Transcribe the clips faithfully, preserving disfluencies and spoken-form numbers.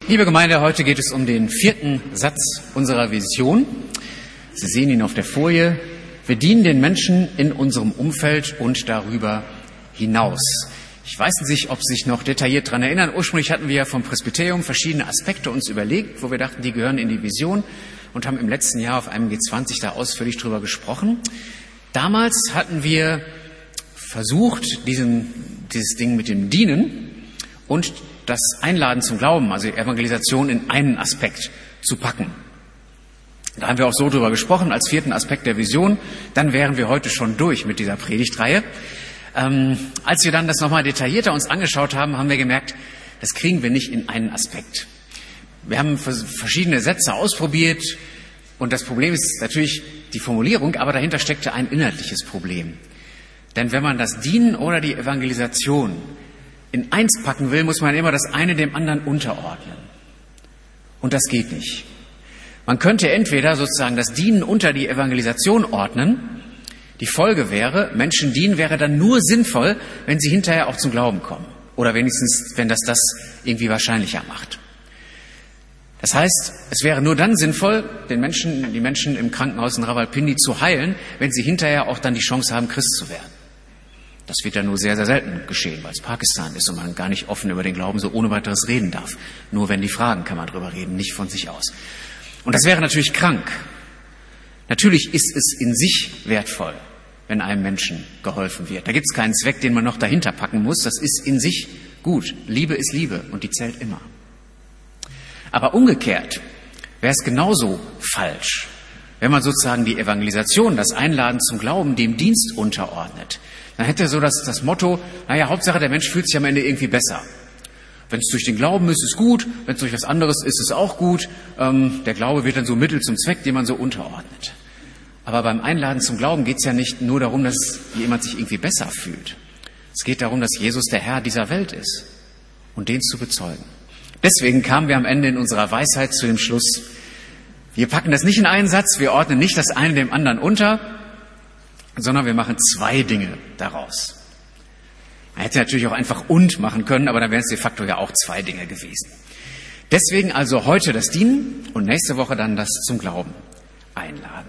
Liebe Gemeinde, heute geht es um den vierten Satz unserer Vision. Sie sehen ihn auf der Folie. Wir dienen den Menschen in unserem Umfeld und darüber hinaus. Ich weiß nicht, ob Sie sich noch detailliert daran erinnern. Ursprünglich hatten wir vom Presbyterium verschiedene Aspekte uns überlegt, wo wir dachten, die gehören in die Vision, und haben im letzten Jahr auf einem G zwanzig da ausführlich drüber gesprochen. Damals hatten wir versucht, diesen, dieses Ding mit dem Dienen und das Einladen zum Glauben, also Evangelisation, in einen Aspekt zu packen. Da haben wir auch so drüber gesprochen, als vierten Aspekt der Vision. Dann wären wir heute schon durch mit dieser Predigtreihe. Ähm, als wir dann das nochmal detaillierter uns angeschaut haben, haben wir gemerkt, das kriegen wir nicht in einen Aspekt. Wir haben verschiedene Sätze ausprobiert und das Problem ist natürlich die Formulierung, aber dahinter steckte ein inhaltliches Problem. Denn wenn man das Dienen oder die Evangelisation in eins packen will, muss man immer das eine dem anderen unterordnen. Und das geht nicht. Man könnte entweder sozusagen das Dienen unter die Evangelisation ordnen. Die Folge wäre, Menschen dienen wäre dann nur sinnvoll, wenn sie hinterher auch zum Glauben kommen. Oder wenigstens, wenn das das irgendwie wahrscheinlicher macht. Das heißt, es wäre nur dann sinnvoll, den Menschen, die Menschen im Krankenhaus in Rawalpindi zu heilen, wenn sie hinterher auch dann die Chance haben, Christ zu werden. Das wird ja nur sehr, sehr selten geschehen, weil es Pakistan ist und man gar nicht offen über den Glauben so ohne weiteres reden darf. Nur wenn die fragen, kann man drüber reden, nicht von sich aus. Und das wäre natürlich krank. Natürlich ist es in sich wertvoll, wenn einem Menschen geholfen wird. Da gibt es keinen Zweck, den man noch dahinter packen muss. Das ist in sich gut. Liebe ist Liebe und die zählt immer. Aber umgekehrt wäre es genauso falsch, wenn man sozusagen die Evangelisation, das Einladen zum Glauben, dem Dienst unterordnet. Dann hätte er so das, das Motto, naja, Hauptsache der Mensch fühlt sich am Ende irgendwie besser. Wenn es durch den Glauben ist, ist es gut, wenn es durch was anderes ist, ist es auch gut. Ähm, der Glaube wird dann so Mittel zum Zweck, den man so unterordnet. Aber beim Einladen zum Glauben geht es ja nicht nur darum, dass jemand sich irgendwie besser fühlt. Es geht darum, dass Jesus der Herr dieser Welt ist und den zu bezeugen. Deswegen kamen wir am Ende in unserer Weisheit zu dem Schluss, wir packen das nicht in einen Satz, wir ordnen nicht das eine dem anderen unter, sondern wir machen zwei Dinge daraus. Man hätte natürlich auch einfach und machen können, aber dann wären es de facto ja auch zwei Dinge gewesen. Deswegen also heute das Dienen und nächste Woche dann das zum Glauben einladen.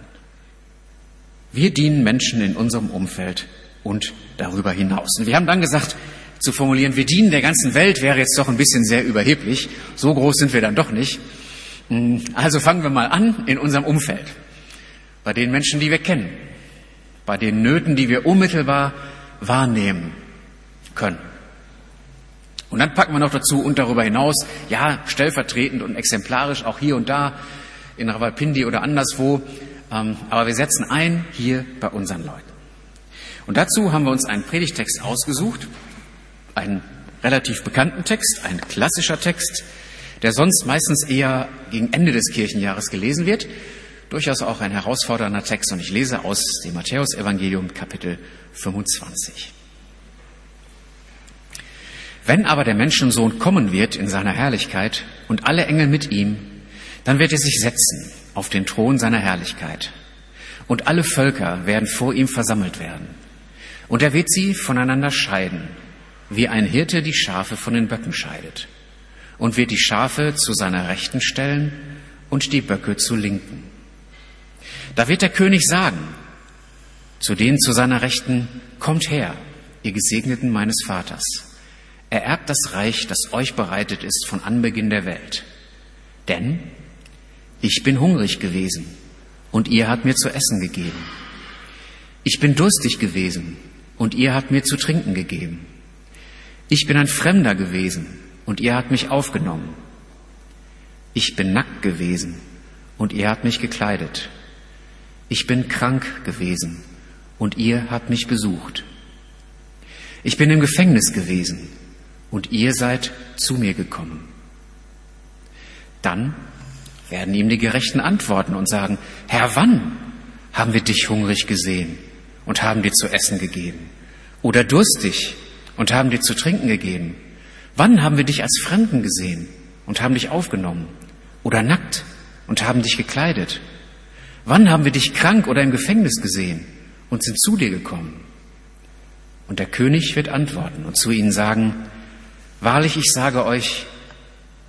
Wir dienen Menschen in unserem Umfeld und darüber hinaus. Und wir haben dann gesagt, zu formulieren, wir dienen der ganzen Welt, wäre jetzt doch ein bisschen sehr überheblich. So groß sind wir dann doch nicht. Also fangen wir mal an in unserem Umfeld. Bei den Menschen, die wir kennen. Bei den Nöten, die wir unmittelbar wahrnehmen können. Und dann packen wir noch dazu und darüber hinaus, ja, stellvertretend und exemplarisch auch hier und da in Rawalpindi oder anderswo, ähm, aber wir setzen ein hier bei unseren Leuten. Und dazu haben wir uns einen Predigtext ausgesucht, einen relativ bekannten Text, ein klassischer Text, der sonst meistens eher gegen Ende des Kirchenjahres gelesen wird. Durchaus auch ein herausfordernder Text, und ich lese aus dem Matthäusevangelium Kapitel fünfundzwanzig. Wenn aber der Menschensohn kommen wird in seiner Herrlichkeit und alle Engel mit ihm, dann wird er sich setzen auf den Thron seiner Herrlichkeit. Und alle Völker werden vor ihm versammelt werden. Und er wird sie voneinander scheiden, wie ein Hirte die Schafe von den Böcken scheidet. Und wird die Schafe zu seiner Rechten stellen und die Böcke zu Linken. Da wird der König sagen, zu denen zu seiner Rechten, kommt her, ihr Gesegneten meines Vaters. Ererbt das Reich, das euch bereitet ist von Anbeginn der Welt. Denn ich bin hungrig gewesen und ihr habt mir zu essen gegeben. Ich bin durstig gewesen und ihr habt mir zu trinken gegeben. Ich bin ein Fremder gewesen und ihr habt mich aufgenommen. Ich bin nackt gewesen und ihr habt mich gekleidet. Ich bin krank gewesen und ihr habt mich besucht. Ich bin im Gefängnis gewesen und ihr seid zu mir gekommen. Dann werden ihm die Gerechten antworten und sagen, Herr, wann haben wir dich hungrig gesehen und haben dir zu essen gegeben? Oder durstig und haben dir zu trinken gegeben? Wann haben wir dich als Fremden gesehen und haben dich aufgenommen? Oder nackt und haben dich gekleidet? Wann haben wir dich krank oder im Gefängnis gesehen und sind zu dir gekommen? Und der König wird antworten und zu ihnen sagen, wahrlich, ich sage euch,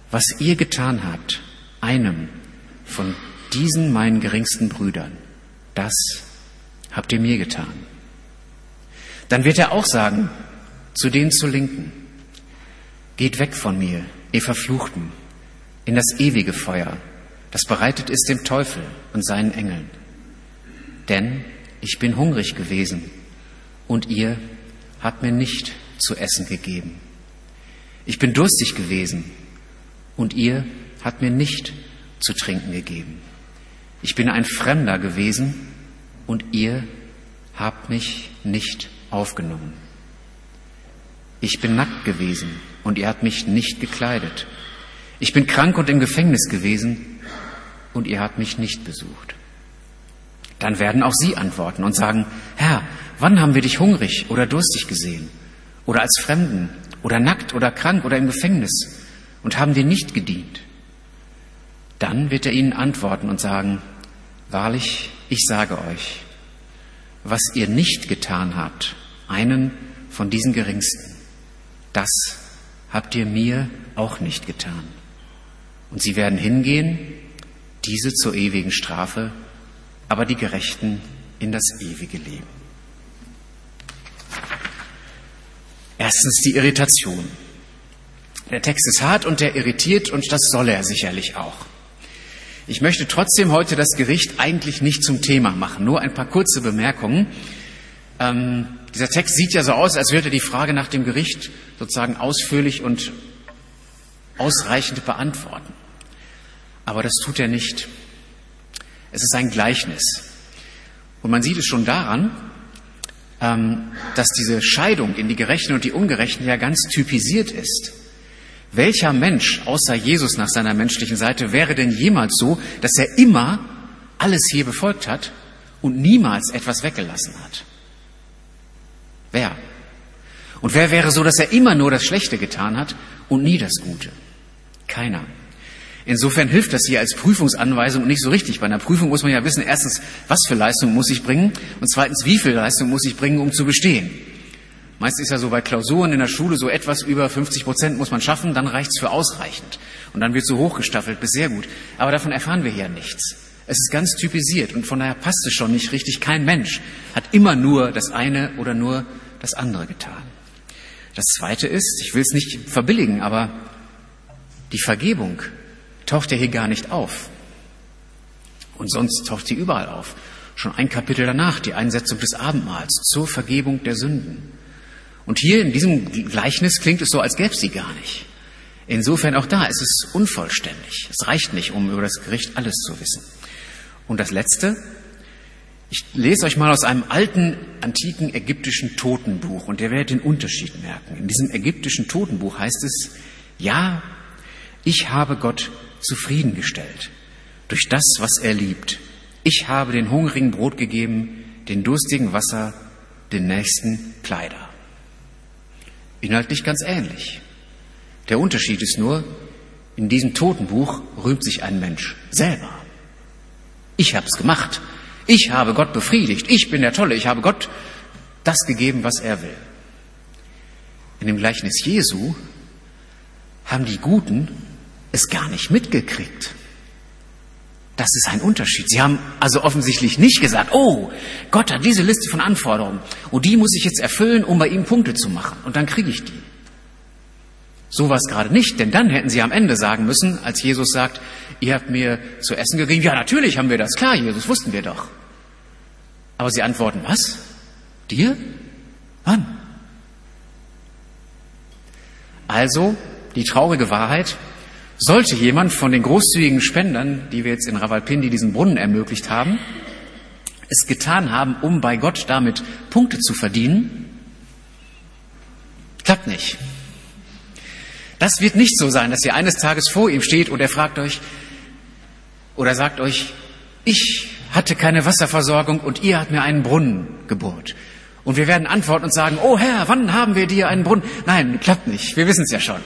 was ihr getan habt, einem von diesen meinen geringsten Brüdern, das habt ihr mir getan. Dann wird er auch sagen, zu denen zur Linken, geht weg von mir, ihr Verfluchten, in das ewige Feuer, das bereitet ist dem Teufel und seinen Engeln. Denn ich bin hungrig gewesen und ihr habt mir nicht zu essen gegeben. Ich bin durstig gewesen und ihr habt mir nicht zu trinken gegeben. Ich bin ein Fremder gewesen und ihr habt mich nicht aufgenommen. Ich bin nackt gewesen und ihr habt mich nicht gekleidet. Ich bin krank und im Gefängnis gewesen und ihr habt mich nicht besucht. Dann werden auch sie antworten und sagen, Herr, wann haben wir dich hungrig oder durstig gesehen? Oder als Fremden oder nackt oder krank oder im Gefängnis und haben dir nicht gedient? Dann wird er ihnen antworten und sagen, wahrlich, ich sage euch, was ihr nicht getan habt, einen von diesen Geringsten, das habt ihr mir auch nicht getan. Und sie werden hingehen, diese zur ewigen Strafe, aber die Gerechten in das ewige Leben. Erstens die Irritation. Der Text ist hart und der irritiert und das soll er sicherlich auch. Ich möchte trotzdem heute das Gericht eigentlich nicht zum Thema machen, nur ein paar kurze Bemerkungen. Ähm, dieser Text sieht ja so aus, als würde er die Frage nach dem Gericht sozusagen ausführlich und ausreichend beantworten. Aber das tut er nicht. Es ist ein Gleichnis. Und man sieht es schon daran, ähm, dass diese Scheidung in die Gerechten und die Ungerechten ja ganz typisiert ist. Welcher Mensch außer Jesus nach seiner menschlichen Seite wäre denn jemals so, dass er immer alles hier befolgt hat und niemals etwas weggelassen hat? Wer? Und wer wäre so, dass er immer nur das Schlechte getan hat und nie das Gute? Keiner. Insofern hilft das hier als Prüfungsanweisung nicht so richtig. Bei einer Prüfung muss man ja wissen, erstens, was für Leistung muss ich bringen und zweitens, wie viel Leistung muss ich bringen, um zu bestehen. Meist ist ja so bei Klausuren in der Schule so etwas über fünfzig Prozent muss man schaffen, dann reicht's für ausreichend. Und dann wird so hochgestaffelt bis sehr gut. Aber davon erfahren wir hier nichts. Es ist ganz typisiert und von daher passt es schon nicht richtig. Kein Mensch hat immer nur das eine oder nur das andere getan. Das Zweite ist, ich will es nicht verbilligen, aber die Vergebung taucht ja hier gar nicht auf. Und sonst taucht sie überall auf. Schon ein Kapitel danach, die Einsetzung des Abendmahls zur Vergebung der Sünden. Und hier in diesem Gleichnis klingt es so, als gäbe es sie gar nicht. Insofern auch da ist es unvollständig. Es reicht nicht, um über das Gericht alles zu wissen. Und das Letzte, ich lese euch mal aus einem alten, antiken ägyptischen Totenbuch und ihr werdet den Unterschied merken. In diesem ägyptischen Totenbuch heißt es, ja, ich habe Gott zufriedengestellt durch das, was er liebt. Ich habe den Hungrigen Brot gegeben, den Durstigen Wasser, den Nächsten Kleider. Inhaltlich ganz ähnlich. Der Unterschied ist nur, in diesem Totenbuch rühmt sich ein Mensch selber. Ich habe es gemacht. Ich habe Gott befriedigt. Ich bin der Tolle. Ich habe Gott das gegeben, was er will. In dem Gleichnis Jesu haben die Guten es gar nicht mitgekriegt. Das ist ein Unterschied. Sie haben also offensichtlich nicht gesagt, oh, Gott hat diese Liste von Anforderungen und die muss ich jetzt erfüllen, um bei ihm Punkte zu machen und dann kriege ich die. So war es gerade nicht, denn dann hätten sie am Ende sagen müssen, als Jesus sagt, ihr habt mir zu essen gegeben. Ja, natürlich haben wir das, klar, Jesus, wussten wir doch. Aber sie antworten, was? Dir? Wann? Also, die traurige Wahrheit, sollte jemand von den großzügigen Spendern, die wir jetzt in Rawalpindi diesen Brunnen ermöglicht haben, es getan haben, um bei Gott damit Punkte zu verdienen, klappt nicht. Das wird nicht so sein, dass ihr eines Tages vor ihm steht und er fragt euch oder sagt euch, ich hatte keine Wasserversorgung und ihr habt mir einen Brunnen gebohrt. Und wir werden antworten und sagen, oh Herr, wann haben wir dir einen Brunnen? Nein, klappt nicht, wir wissen es ja schon.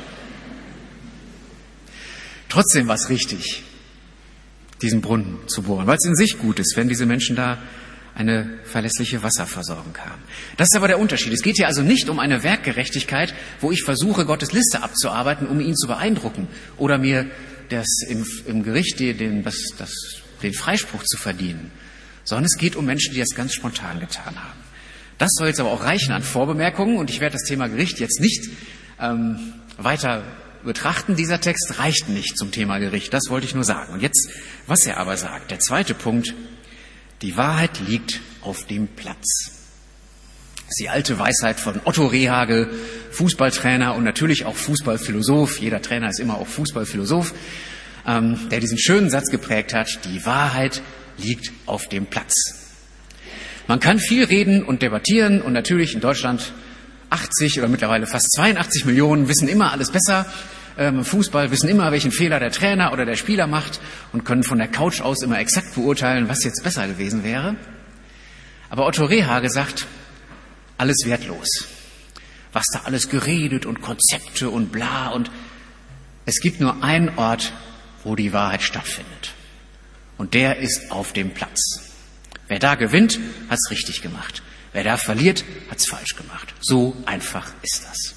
Trotzdem war es richtig, diesen Brunnen zu bohren, weil es in sich gut ist, wenn diese Menschen da eine verlässliche Wasserversorgung haben. Das ist aber der Unterschied. Es geht hier also nicht um eine Werkgerechtigkeit, wo ich versuche, Gottes Liste abzuarbeiten, um ihn zu beeindrucken oder mir das im, im Gericht den, das, das, den Freispruch zu verdienen, sondern es geht um Menschen, die das ganz spontan getan haben. Das soll jetzt aber auch reichen an Vorbemerkungen und ich werde das Thema Gericht jetzt nicht ähm, weiter betrachten. Dieser Text reicht nicht zum Thema Gericht, das wollte ich nur sagen. Und jetzt, was er aber sagt, der zweite Punkt: Die Wahrheit liegt auf dem Platz. Das ist die alte Weisheit von Otto Rehhagel, Fußballtrainer und natürlich auch Fußballphilosoph. Jeder Trainer ist immer auch Fußballphilosoph, ähm, der diesen schönen Satz geprägt hat: Die Wahrheit liegt auf dem Platz. Man kann viel reden und debattieren und natürlich in Deutschland achtzig oder mittlerweile fast zweiundachtzig Millionen wissen immer alles besser. Im Fußball wissen immer, welchen Fehler der Trainer oder der Spieler macht und können von der Couch aus immer exakt beurteilen, was jetzt besser gewesen wäre. Aber Otto Rehhagel sagt, alles wertlos. Was da alles geredet und Konzepte und bla und es gibt nur einen Ort, wo die Wahrheit stattfindet. Und der ist auf dem Platz. Wer da gewinnt, hat's richtig gemacht. Wer da verliert, hat's falsch gemacht. So einfach ist das.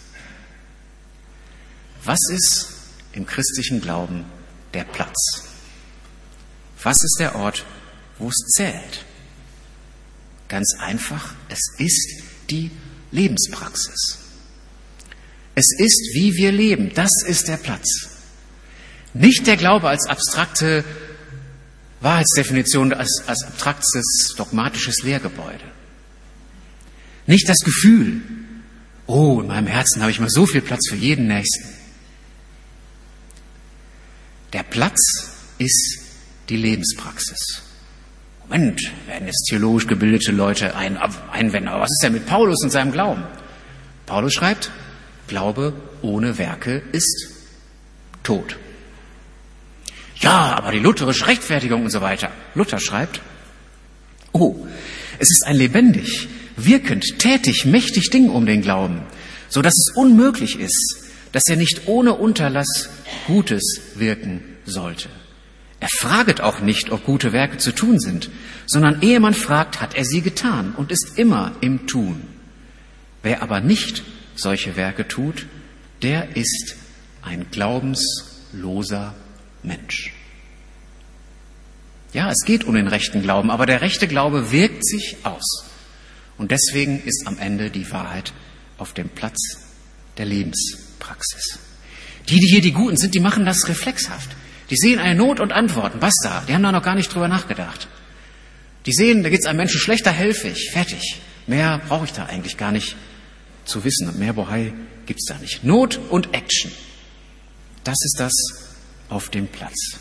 Was ist im christlichen Glauben der Platz? Was ist der Ort, wo es zählt? Ganz einfach, es ist die Lebenspraxis. Es ist, wie wir leben. Das ist der Platz. Nicht der Glaube als abstrakte Wahrheitsdefinition, als, als abstraktes, dogmatisches Lehrgebäude. Nicht das Gefühl, oh, in meinem Herzen habe ich mal so viel Platz für jeden Nächsten. Der Platz ist die Lebenspraxis. Moment, werden jetzt theologisch gebildete Leute ein, einwenden, aber was ist denn mit Paulus und seinem Glauben? Paulus schreibt, Glaube ohne Werke ist tot. Ja, aber die lutherische Rechtfertigung und so weiter. Luther schreibt, oh, es ist ein lebendig, wirkend, tätig, mächtig Ding um den Glauben, so dass es unmöglich ist, dass er nicht ohne Unterlass Gutes wirken sollte. Er fraget auch nicht, ob gute Werke zu tun sind, sondern ehe man fragt, hat er sie getan und ist immer im Tun. Wer aber nicht solche Werke tut, der ist ein glaubensloser Mensch. Ja, es geht um den rechten Glauben, aber der rechte Glaube wirkt sich aus. Und deswegen ist am Ende die Wahrheit auf dem Platz der Lebenspraxis. Die, die hier die Guten sind, die machen das reflexhaft. Die sehen eine Not und antworten, basta, die haben da noch gar nicht drüber nachgedacht. Die sehen, da geht es einem Menschen schlechter, helfe ich, fertig. Mehr brauche ich da eigentlich gar nicht zu wissen und mehr Bohai gibt es da nicht. Not und Action, das ist das auf dem Platz.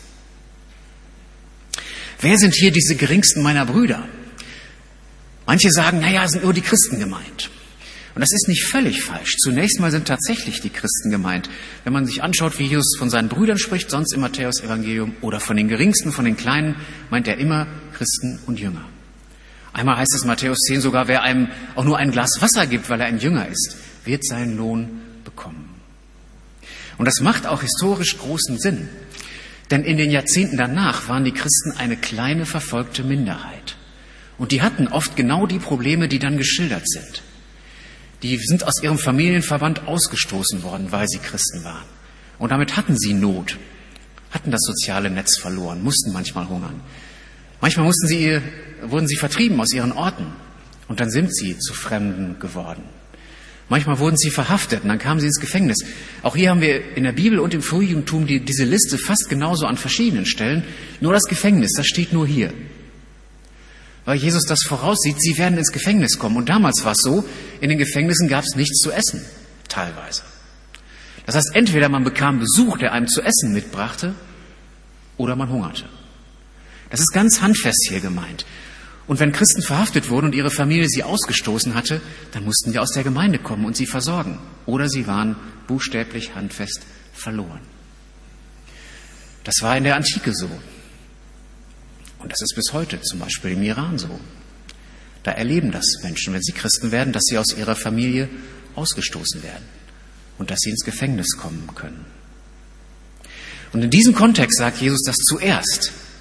Wer sind hier diese geringsten meiner Brüder? Manche sagen, naja, sind nur die Christen gemeint. Und das ist nicht völlig falsch. Zunächst mal sind tatsächlich die Christen gemeint. Wenn man sich anschaut, wie Jesus von seinen Brüdern spricht, sonst im Matthäus-Evangelium, oder von den Geringsten, von den Kleinen, meint er immer Christen und Jünger. Einmal heißt es in Matthäus zehn sogar, wer einem auch nur ein Glas Wasser gibt, weil er ein Jünger ist, wird seinen Lohn bekommen. Und das macht auch historisch großen Sinn. Denn in den Jahrzehnten danach waren die Christen eine kleine, verfolgte Minderheit. Und die hatten oft genau die Probleme, die dann geschildert sind. Die sind aus ihrem Familienverband ausgestoßen worden, weil sie Christen waren. Und damit hatten sie Not, hatten das soziale Netz verloren, mussten manchmal hungern. Manchmal mussten sie, wurden sie vertrieben aus ihren Orten und dann sind sie zu Fremden geworden. Manchmal wurden sie verhaftet und dann kamen sie ins Gefängnis. Auch hier haben wir in der Bibel und im Frühjudentum die, diese Liste fast genauso an verschiedenen Stellen. Nur das Gefängnis, das steht nur hier. Weil Jesus das voraussieht, sie werden ins Gefängnis kommen. Und damals war es so, in den Gefängnissen gab es nichts zu essen, teilweise. Das heißt, entweder man bekam Besuch, der einem zu essen mitbrachte, oder man hungerte. Das ist ganz handfest hier gemeint. Und wenn Christen verhaftet wurden und ihre Familie sie ausgestoßen hatte, dann mussten die aus der Gemeinde kommen und sie versorgen. Oder sie waren buchstäblich handfest verloren. Das war in der Antike so. Und das ist bis heute zum Beispiel im Iran so. Da erleben das Menschen, wenn sie Christen werden, dass sie aus ihrer Familie ausgestoßen werden und dass sie ins Gefängnis kommen können. Und in diesem Kontext sagt Jesus das zuerst.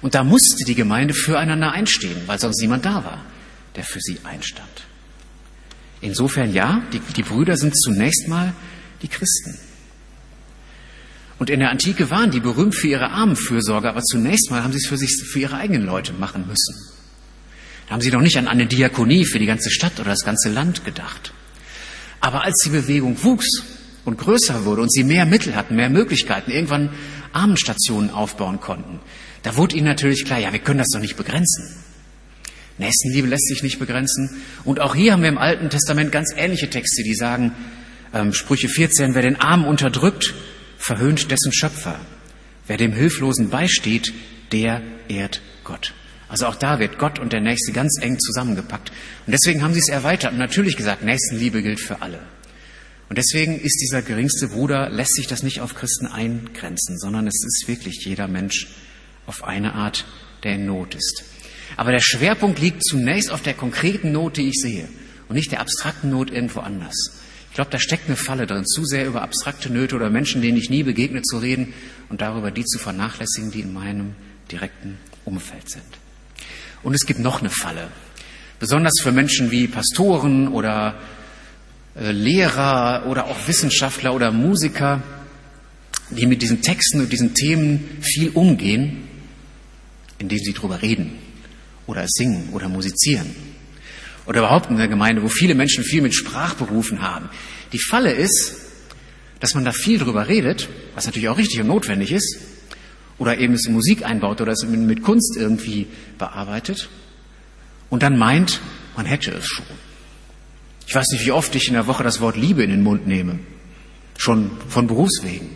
Und da musste die Gemeinde füreinander einstehen, weil sonst niemand da war, der für sie einstand. Insofern ja, die, die Brüder sind zunächst mal die Christen. Und in der Antike waren die berühmt für ihre Armenfürsorge, aber zunächst mal haben sie es für sich, für ihre eigenen Leute machen müssen. Da haben sie noch nicht an eine Diakonie für die ganze Stadt oder das ganze Land gedacht. Aber als die Bewegung wuchs und größer wurde und sie mehr Mittel hatten, mehr Möglichkeiten, irgendwann Armenstationen aufbauen konnten, da wurde ihnen natürlich klar, ja, wir können das doch nicht begrenzen. Nächstenliebe lässt sich nicht begrenzen. Und auch hier haben wir im Alten Testament ganz ähnliche Texte, die sagen, ähm, Sprüche vierzehn, wer den Armen unterdrückt, verhöhnt dessen Schöpfer. Wer dem Hilflosen beisteht, der ehrt Gott. Also auch da wird Gott und der Nächste ganz eng zusammengepackt. Und deswegen haben sie es erweitert und natürlich gesagt, Nächstenliebe gilt für alle. Und deswegen ist dieser geringste Bruder, lässt sich das nicht auf Christen eingrenzen, sondern es ist wirklich jeder Mensch auf eine Art, der in Not ist. Aber der Schwerpunkt liegt zunächst auf der konkreten Not, die ich sehe und nicht der abstrakten Not irgendwo anders. Ich glaube, da steckt eine Falle drin, zu sehr über abstrakte Nöte oder Menschen, denen ich nie begegne, zu reden und darüber die zu vernachlässigen, die in meinem direkten Umfeld sind. Und es gibt noch eine Falle, besonders für Menschen wie Pastoren oder äh, Lehrer oder auch Wissenschaftler oder Musiker, die mit diesen Texten und diesen Themen viel umgehen, indem sie drüber reden oder singen oder musizieren. Oder überhaupt in der Gemeinde, wo viele Menschen viel mit Sprachberufen haben. Die Falle ist, dass man da viel drüber redet, was natürlich auch richtig und notwendig ist, oder eben es in Musik einbaut oder es mit Kunst irgendwie bearbeitet und dann meint, man hätte es schon. Ich weiß nicht, wie oft ich in der Woche das Wort Liebe in den Mund nehme, schon von Berufswegen.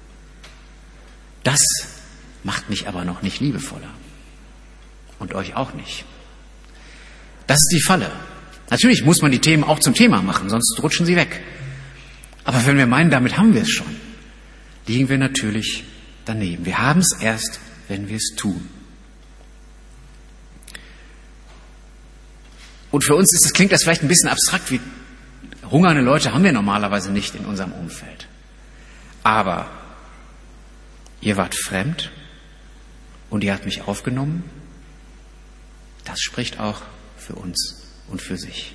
Das macht mich aber noch nicht liebevoller und euch auch nicht. Das ist die Falle. Natürlich muss man die Themen auch zum Thema machen, sonst rutschen sie weg. Aber wenn wir meinen, damit haben wir es schon, liegen wir natürlich daneben. Wir haben es erst, wenn wir es tun. Und für uns ist das, klingt das vielleicht ein bisschen abstrakt, wie hungernde Leute haben wir normalerweise nicht in unserem Umfeld. Aber ihr wart fremd und ihr habt mich aufgenommen. Das spricht auch für uns und für sich.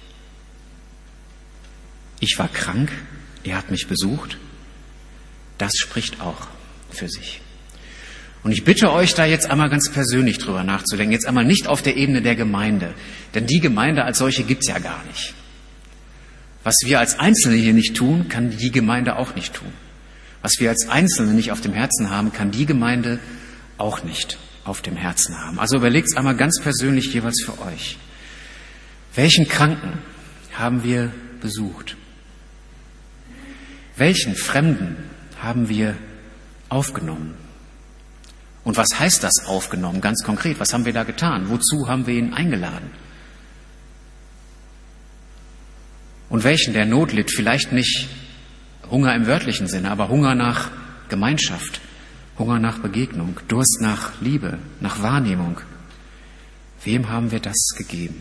Ich war krank, ihr habt mich besucht. Das spricht auch für sich. Und ich bitte euch da jetzt einmal ganz persönlich drüber nachzudenken, jetzt einmal nicht auf der Ebene der Gemeinde, denn die Gemeinde als solche gibt's ja gar nicht. Was wir als Einzelne hier nicht tun, kann die Gemeinde auch nicht tun. Was wir als Einzelne nicht auf dem Herzen haben, kann die Gemeinde auch nicht auf dem Herzen haben. Also überlegt's einmal ganz persönlich jeweils für euch. Welchen Kranken haben wir besucht? Welchen Fremden haben wir aufgenommen? Und was heißt das aufgenommen? Ganz konkret, was haben wir da getan? Wozu haben wir ihn eingeladen? Und welchen, der Not litt, vielleicht nicht Hunger im wörtlichen Sinne, aber Hunger nach Gemeinschaft, Hunger nach Begegnung, Durst nach Liebe, nach Wahrnehmung. Wem haben wir das gegeben?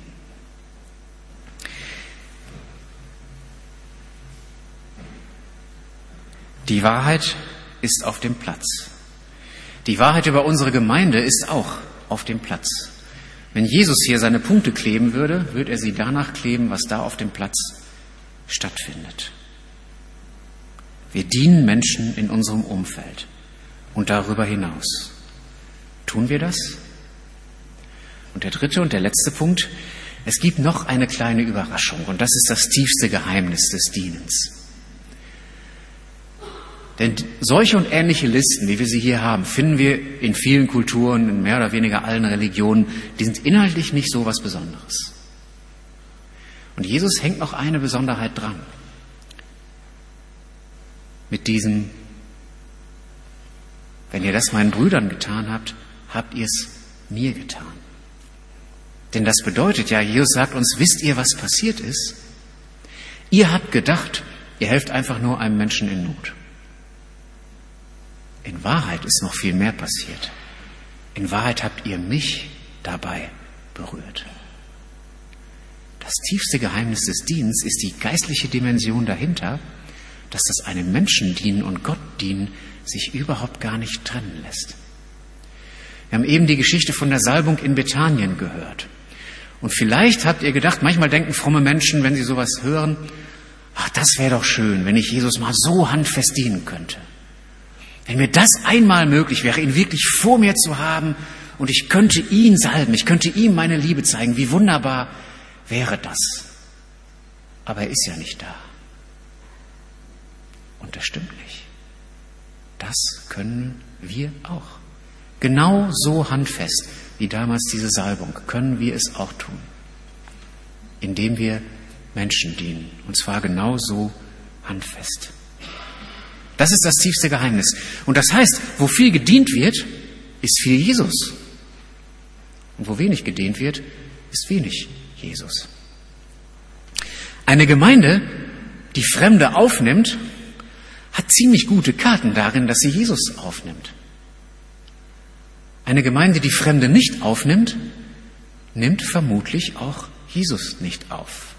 Die Wahrheit ist auf dem Platz. Die Wahrheit über unsere Gemeinde ist auch auf dem Platz. Wenn Jesus hier seine Punkte kleben würde, würde er sie danach kleben, was da auf dem Platz stattfindet. Wir dienen Menschen in unserem Umfeld und darüber hinaus. Tun wir das? Und der dritte und der letzte Punkt, es gibt noch eine kleine Überraschung und das ist das tiefste Geheimnis des Dienens. Denn solche und ähnliche Listen, wie wir sie hier haben, finden wir in vielen Kulturen, in mehr oder weniger allen Religionen, die sind inhaltlich nicht so was Besonderes. Und Jesus hängt noch eine Besonderheit dran. Mit diesem, wenn ihr das meinen Brüdern getan habt, habt ihr es mir getan. Denn das bedeutet ja, Jesus sagt uns, wisst ihr, was passiert ist? Ihr habt gedacht, ihr helft einfach nur einem Menschen in Not. In Wahrheit ist noch viel mehr passiert. In Wahrheit habt ihr mich dabei berührt. Das tiefste Geheimnis des Dienstes ist die geistliche Dimension dahinter, dass das einem Menschen dienen und Gott dienen sich überhaupt gar nicht trennen lässt. Wir haben eben die Geschichte von der Salbung in Bethanien gehört. Und vielleicht habt ihr gedacht, manchmal denken fromme Menschen, wenn sie sowas hören, ach, das wäre doch schön, wenn ich Jesus mal so handfest dienen könnte. Wenn mir das einmal möglich wäre, ihn wirklich vor mir zu haben und ich könnte ihn salben, ich könnte ihm meine Liebe zeigen, wie wunderbar wäre das. Aber er ist ja nicht da. Und das stimmt nicht. Das können wir auch. Genau so handfest wie damals diese Salbung können wir es auch tun, indem wir Menschen dienen. Und zwar genau so handfest. Das ist das tiefste Geheimnis. Und das heißt, wo viel gedient wird, ist viel Jesus. Und wo wenig gedient wird, ist wenig Jesus. Eine Gemeinde, die Fremde aufnimmt, hat ziemlich gute Karten darin, dass sie Jesus aufnimmt. Eine Gemeinde, die Fremde nicht aufnimmt, nimmt vermutlich auch Jesus nicht auf.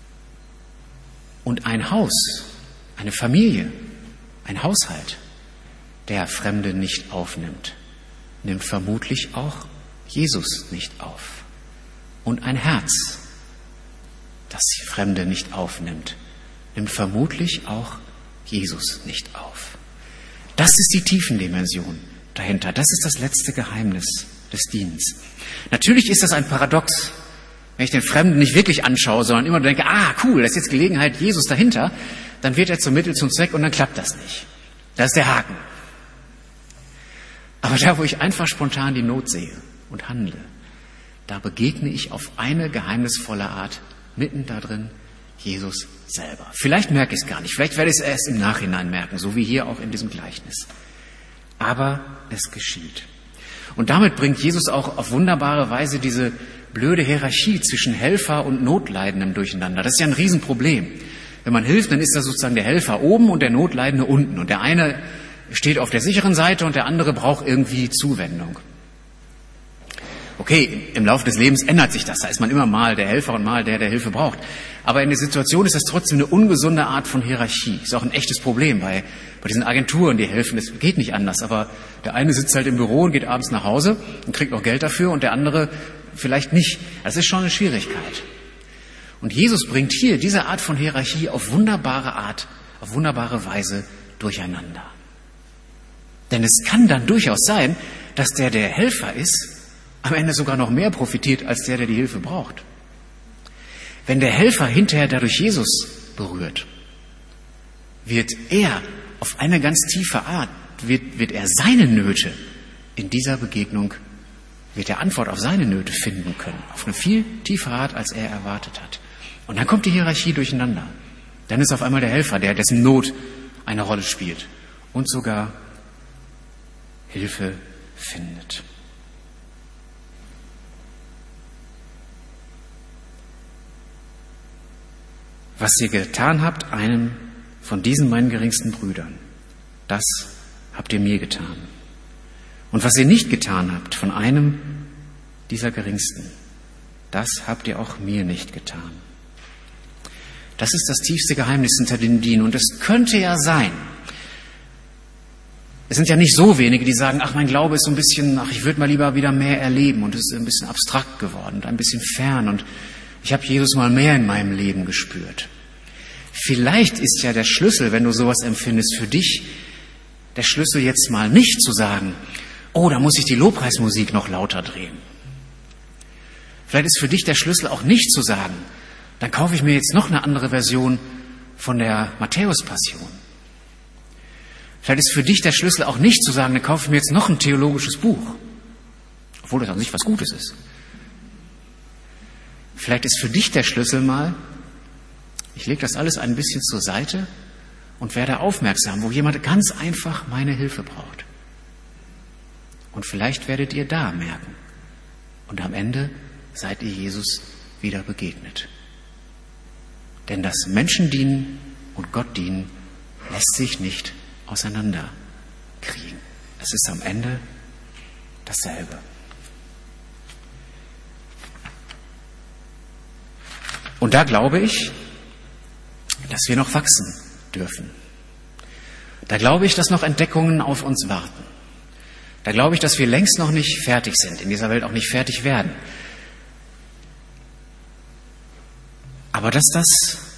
Und ein Haus, eine Familie, ein Haushalt, der Fremde nicht aufnimmt, nimmt vermutlich auch Jesus nicht auf. Und ein Herz, das Fremde nicht aufnimmt, nimmt vermutlich auch Jesus nicht auf. Das ist die Tiefendimension dahinter. Das ist das letzte Geheimnis des Dienens. Natürlich ist das ein Paradox, wenn ich den Fremden nicht wirklich anschaue, sondern immer denke, ah, cool, da ist jetzt Gelegenheit, Jesus dahinter, dann wird er zum Mittel zum Zweck und dann klappt das nicht. Das ist der Haken. Aber da, wo ich einfach spontan die Not sehe und handle, da begegne ich auf eine geheimnisvolle Art mitten da drin Jesus selber. Vielleicht merke ich es gar nicht, vielleicht werde ich es erst im Nachhinein merken, so wie hier auch in diesem Gleichnis. Aber es geschieht. Und damit bringt Jesus auch auf wunderbare Weise diese blöde Hierarchie zwischen Helfer und Notleidendem durcheinander. Das ist ja ein Riesenproblem. Wenn man hilft, dann ist da sozusagen der Helfer oben und der Notleidende unten. Und der eine steht auf der sicheren Seite und der andere braucht irgendwie Zuwendung. Okay, im Laufe des Lebens ändert sich das. Da ist man immer mal der Helfer und mal der, der Hilfe braucht. Aber in der Situation ist das trotzdem eine ungesunde Art von Hierarchie. Ist auch ein echtes Problem bei, bei diesen Agenturen, die helfen. Das geht nicht anders. Aber der eine sitzt halt im Büro und geht abends nach Hause und kriegt auch Geld dafür und der andere vielleicht nicht. Das ist schon eine Schwierigkeit. Und Jesus bringt hier diese Art von Hierarchie auf wunderbare Art, auf wunderbare Weise durcheinander. Denn es kann dann durchaus sein, dass der, der Helfer ist, am Ende sogar noch mehr profitiert als der, der die Hilfe braucht. Wenn der Helfer hinterher dadurch Jesus berührt, wird er auf eine ganz tiefe Art, wird, wird er seine Nöte in dieser Begegnung, wird er Antwort auf seine Nöte finden können. Auf eine viel tiefere Art, als er erwartet hat. Und dann kommt die Hierarchie durcheinander. Dann ist auf einmal der Helfer, der dessen Not eine Rolle spielt und sogar Hilfe findet. Was ihr getan habt, einem von diesen meinen geringsten Brüdern, das habt ihr mir getan. Und was ihr nicht getan habt von einem dieser geringsten, das habt ihr auch mir nicht getan. Das ist das tiefste Geheimnis hinter dem Dienen. Und es könnte ja sein, es sind ja nicht so wenige, die sagen, ach, mein Glaube ist so ein bisschen, ach, ich würde mal lieber wieder mehr erleben und es ist ein bisschen abstrakt geworden und ein bisschen fern und ich habe Jesus mal mehr in meinem Leben gespürt. Vielleicht ist ja der Schlüssel, wenn du sowas empfindest, für dich der Schlüssel jetzt mal nicht zu sagen, oh, da muss ich die Lobpreismusik noch lauter drehen. Vielleicht ist für dich der Schlüssel auch nicht zu sagen, dann kaufe ich mir jetzt noch eine andere Version von der Matthäus-Passion. Vielleicht ist für dich der Schlüssel auch nicht zu sagen, dann kaufe ich mir jetzt noch ein theologisches Buch, obwohl das an sich was Gutes ist. Vielleicht ist für dich der Schlüssel mal, ich lege das alles ein bisschen zur Seite und werde aufmerksam, wo jemand ganz einfach meine Hilfe braucht. Und vielleicht werdet ihr da merken. Und am Ende seid ihr Jesus wieder begegnet. Denn das Menschendienen und Gottdienen lässt sich nicht auseinanderkriegen. Es ist am Ende dasselbe. Und da glaube ich, dass wir noch wachsen dürfen. Da glaube ich, dass noch Entdeckungen auf uns warten. Da glaube ich, dass wir längst noch nicht fertig sind, in dieser Welt auch nicht fertig werden. Aber dass das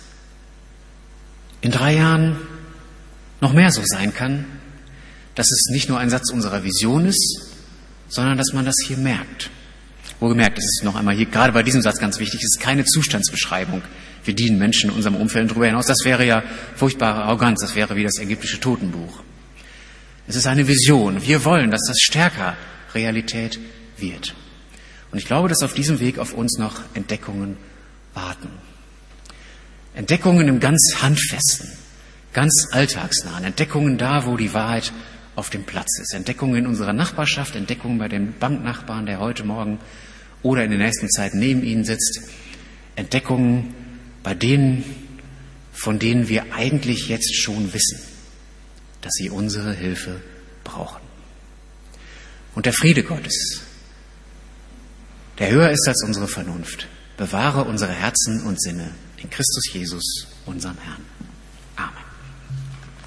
in drei Jahren noch mehr so sein kann, dass es nicht nur ein Satz unserer Vision ist, sondern dass man das hier merkt. Wohlgemerkt, es ist noch einmal hier, gerade bei diesem Satz ganz wichtig, es ist keine Zustandsbeschreibung. Wir dienen Menschen in unserem Umfeld und darüber hinaus. Das wäre ja furchtbare Arroganz, das wäre wie das ägyptische Totenbuch. Es ist eine Vision. Wir wollen, dass das stärker Realität wird. Und ich glaube, dass auf diesem Weg auf uns noch Entdeckungen warten. Entdeckungen im ganz Handfesten, ganz alltagsnahen, Entdeckungen da, wo die Wahrheit auf dem Platz ist. Entdeckungen in unserer Nachbarschaft, Entdeckungen bei dem Banknachbarn, der heute Morgen oder in der nächsten Zeit neben Ihnen sitzt. Entdeckungen bei denen, von denen wir eigentlich jetzt schon wissen, dass sie unsere Hilfe brauchen. Und der Friede Gottes, der höher ist als unsere Vernunft, bewahre unsere Herzen und Sinne in Christus Jesus, unserem Herrn.